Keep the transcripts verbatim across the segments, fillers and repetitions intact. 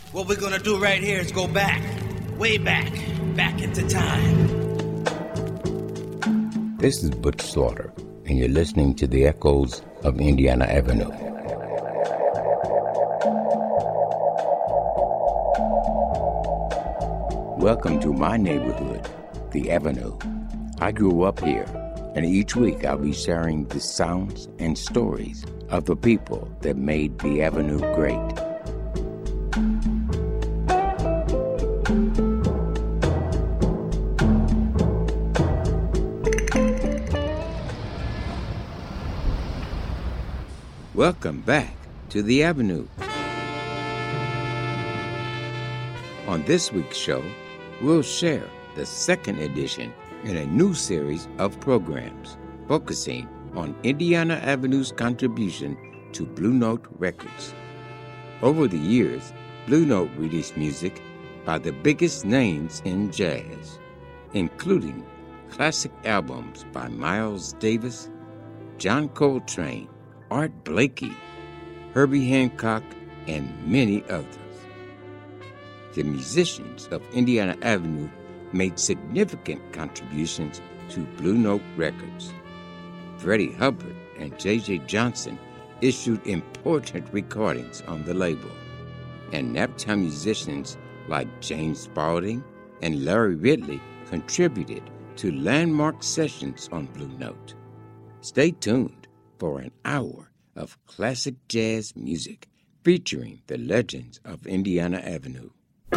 What we're gonna do right here is go back, way back, back into time. This is Butch Slaughter, and you're listening to the echoes of Indiana Avenue. Welcome to my neighborhood, the Avenue. I grew up here, and each week I'll be sharing the sounds and stories of the people that made the Avenue great. Welcome back to the Avenue. On this week's show, we'll share the second edition in a new series of programs focusing on Indiana Avenue's contribution to Blue Note Records. Over the years, Blue Note released music by the biggest names in jazz, including classic albums by Miles Davis, John Coltrane, Art Blakey, Herbie Hancock, and many others. The musicians of Indiana Avenue made significant contributions to Blue Note Records. Freddie Hubbard and J J Johnson issued important recordings on the label, and Naptown musicians like James Spaulding and Larry Ridley contributed to landmark sessions on Blue Note. Stay tuned for an hour of classic jazz music featuring the legends of Indiana Avenue.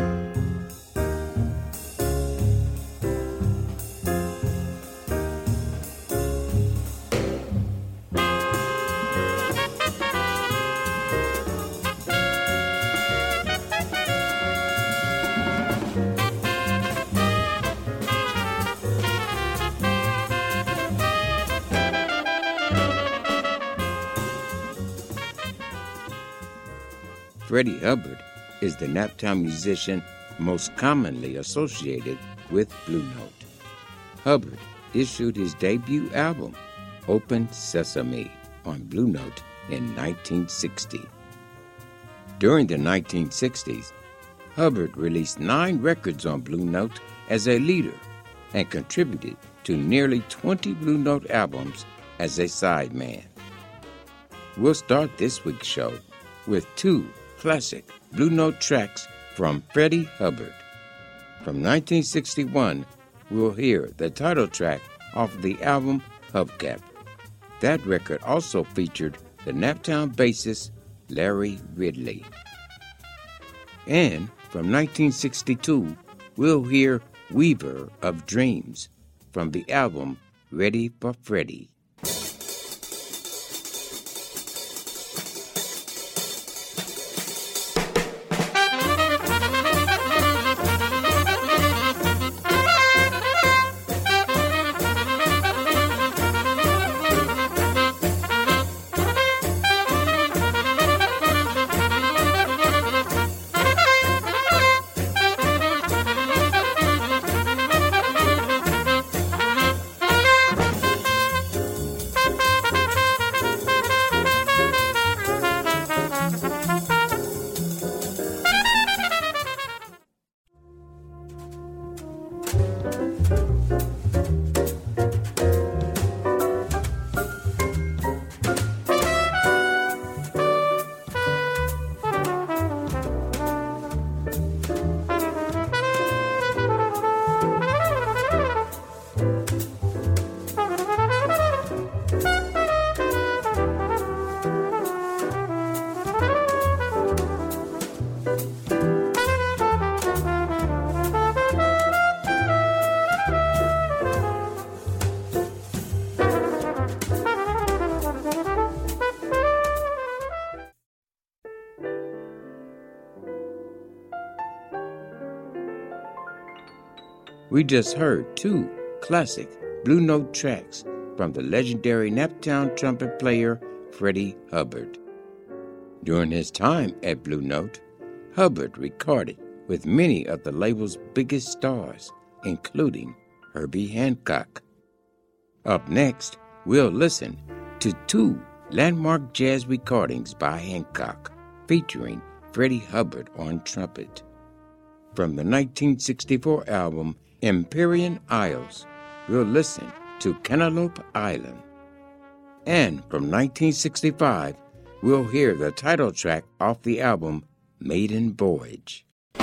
Freddie Hubbard is the Naptown musician most commonly associated with Blue Note. Hubbard issued his debut album, Open Sesame, on Blue Note in nineteen sixty. During the nineteen sixties, Hubbard released nine records on Blue Note as a leader and contributed to nearly twenty Blue Note albums as a sideman. We'll start this week's show with two classic Blue Note tracks from Freddie Hubbard. From nineteen sixty-one, we'll hear the title track off the album Hubcap. That record also featured the Naptown bassist Larry Ridley. And from nineteen sixty-two, we'll hear Weaver of Dreams from the album Ready for Freddie. We just heard two classic Blue Note tracks from the legendary Naptown trumpet player Freddie Hubbard. During his time at Blue Note, Hubbard recorded with many of the label's biggest stars, including Herbie Hancock. Up next, we'll listen to two landmark jazz recordings by Hancock, featuring Freddie Hubbard on trumpet. From the nineteen sixty-four album Empyrean Isles, we'll listen to Cantaloupe Island. And from nineteen sixty-five, we'll hear the title track off the album Maiden Voyage.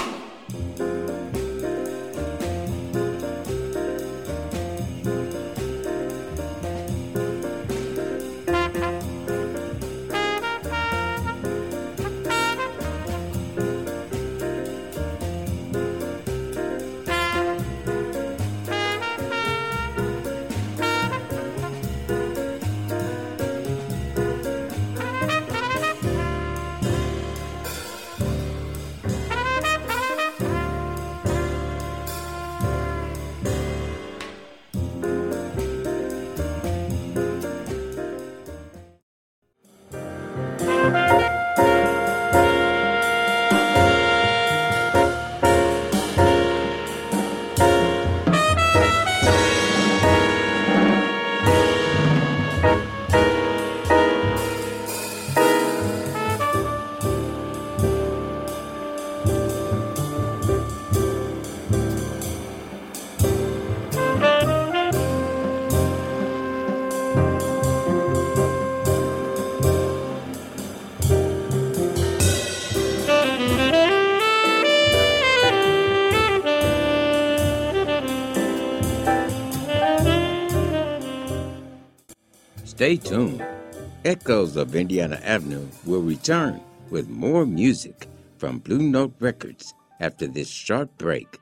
Stay tuned. Echoes of Indiana Avenue will return with more music from Blue Note Records after this short break.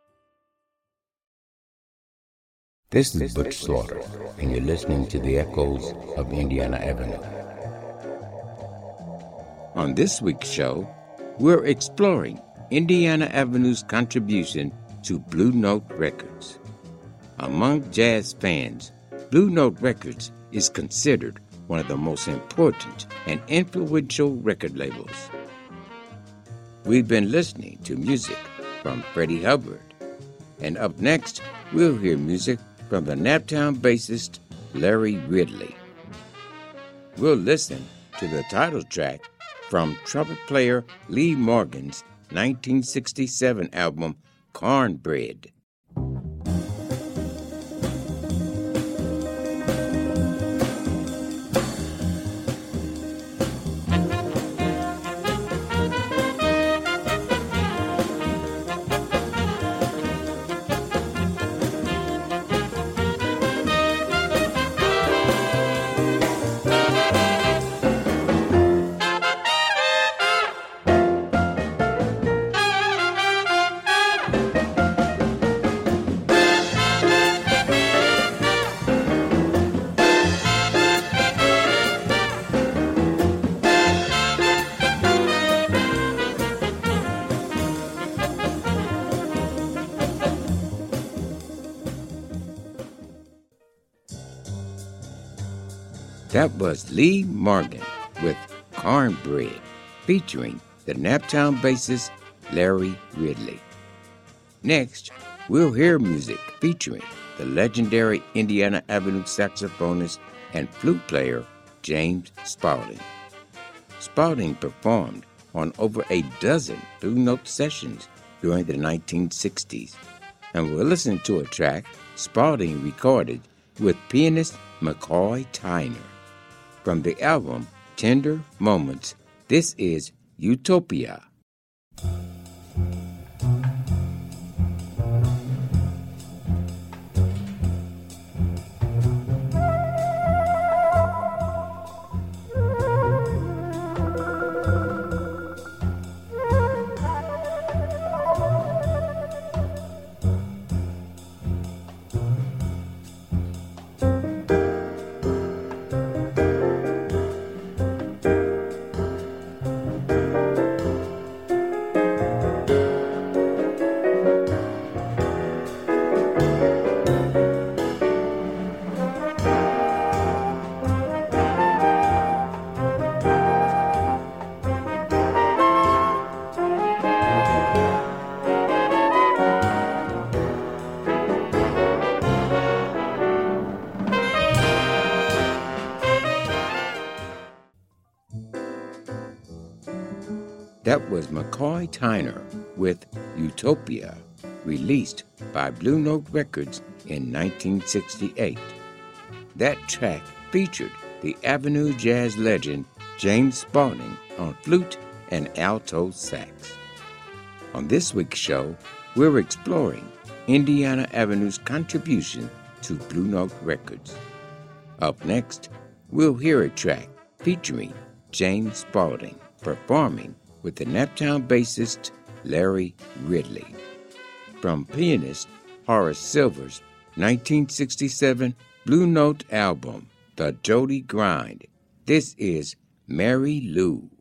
This is Butch Slaughter, and you're listening to the Echoes of Indiana Avenue. On this week's show, we're exploring Indiana Avenue's contribution to Blue Note Records. Among jazz fans, Blue Note Records is considered one of the most important and influential record labels. We've been listening to music from Freddie Hubbard, and up next, we'll hear music from the Naptown bassist Larry Ridley. We'll listen to the title track from trumpet player Lee Morgan's nineteen sixty-seven album Cornbread. That was Lee Morgan with Cornbread, featuring the Naptown bassist Larry Ridley. Next, we'll hear music featuring the legendary Indiana Avenue saxophonist and flute player James Spaulding. Spaulding performed on over a dozen Blue Note sessions during the nineteen sixties, and we'll listen to a track Spaulding recorded with pianist McCoy Tyner. From the album Tender Moments, this is Utopia. That was McCoy Tyner with Utopia, released by Blue Note Records in nineteen sixty-eight. That track featured the Avenue jazz legend James Spaulding on flute and alto sax. On this week's show, we're exploring Indiana Avenue's contribution to Blue Note Records. Up next, we'll hear a track featuring James Spaulding performing with the Naptown bassist Larry Ridley. From pianist Horace Silver's nineteen sixty-seven Blue Note album, The Jody Grind, this is Mary Lou.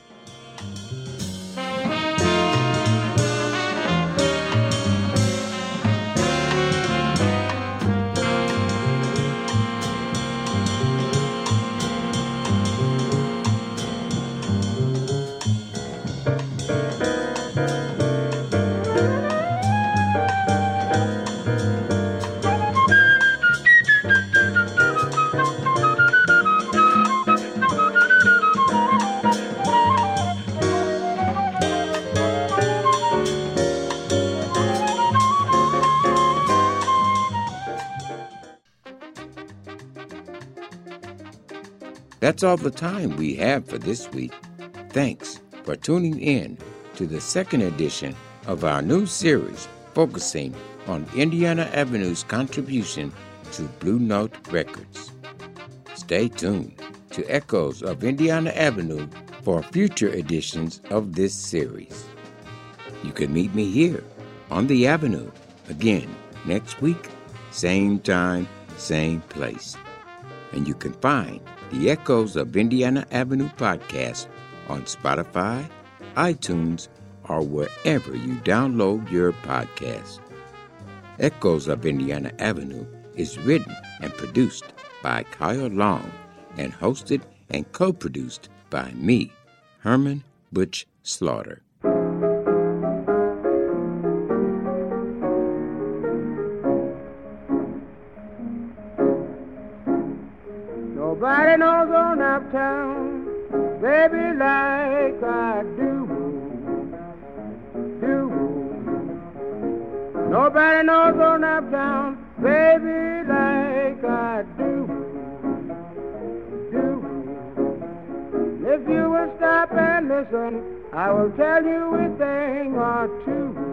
That's all the time we have for this week. Thanks for tuning in to the second edition of our new series focusing on Indiana Avenue's contribution to Blue Note Records. Stay tuned to Echoes of Indiana Avenue for future editions of this series. You can meet me here on the Avenue again next week, same time, same place. And you can find the Echoes of Indiana Avenue podcast on Spotify, iTunes, or wherever you download your podcast. Echoes of Indiana Avenue is written and produced by Kyle Long and hosted and co-produced by me, Herman Butch Slaughter. Nobody knows on uptown, baby, like I do, do. Nobody knows on uptown, baby, like I do, do. If you will stop and listen, I will tell you a thing or two.